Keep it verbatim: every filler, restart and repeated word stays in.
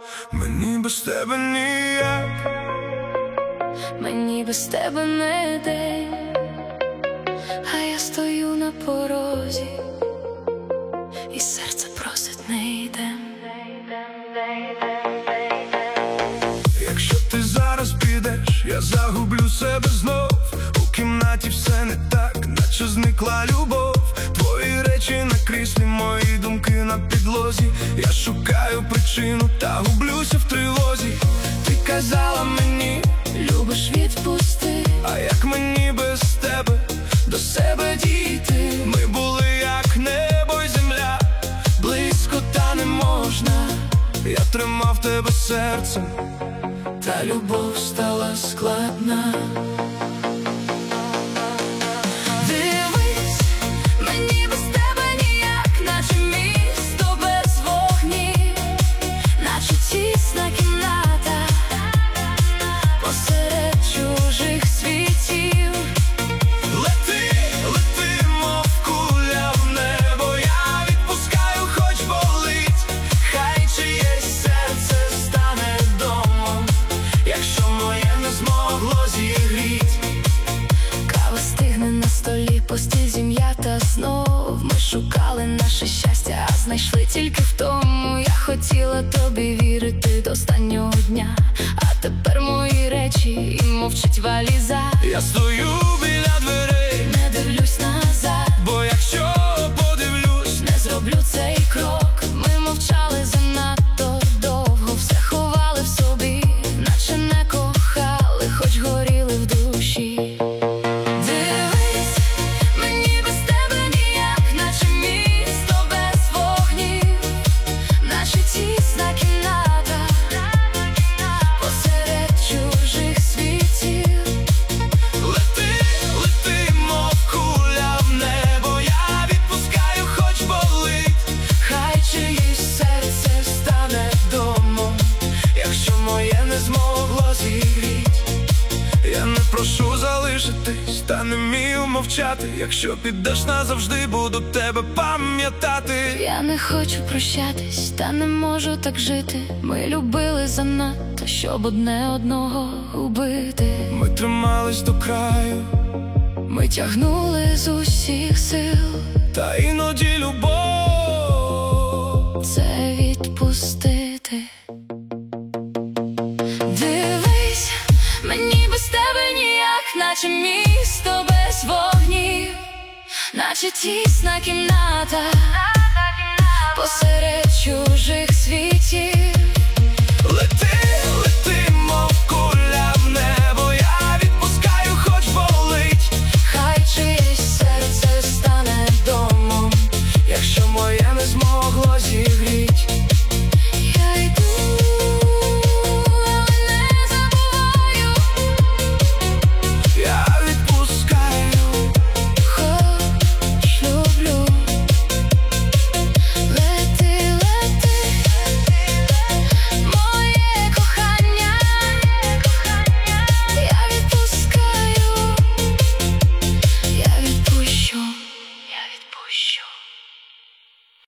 Мені без тебе ніяк, мені без тебе не день, а я стою на порозі, і серце просить не йдем. Якщо ти зараз підеш, я загублю себе знов. У кімнаті все не так, наче зникла любов. Твої речі на кріслі, мої думки на підлозі. Я шукаю причину та гублюся в тривозі. Ти казала мені, любиш, відпусти, а як мені без тебе до себе дійти? Ми були як небо й земля, близько та не можна. Я тримав тебе серцем, та любов стала складна. Дивись, мені без тебе ніяк, наче місто без вогнів, наче тісна кімната посеред чужих світів. Лети, лети, мов куля в небо, я відпускаю, хоч болить. Хай чиєсь серце стане домом, якщо моє не змогло зігріть. Кава стигне на столі, постіль зім'ята знов. Ми шукали наше щастя, а знайшли тільки в тому. Я хотіла тобі вірити до останнього дня, а тепер мої речі і мовчить валіза. Я стою біля дверей, не дивлюсь назад, бо якщо подивлюсь, не зроблю цей крок. Ми мовчали занадто довго, все ховали в собі, наче не кохали, хоч горіли в душі. Дивись, мені без тебе ніяк, наче місто без вогнів, наче тісна кімната посеред чужих світів. лети, лети, мов куля в небо, я відпускаю, хоч болить. Хай чиїсь серце Стане домом, якщо моє не змогло зігріть. Я не прошу залишитись, та не вмію мовчати. Якщо підеш назавжди, буду тебе пам'ятати. Я не хочу прощатись, та не можу так жити. Ми любили занадто, щоб одне одного убити. Ми тримались до краю, Ми тягнули з усіх сил, та іноді любов це відпустити. Дивись, мені без тебе ніяк, наче місто без вогнів, наче тісна кімната посеред чужих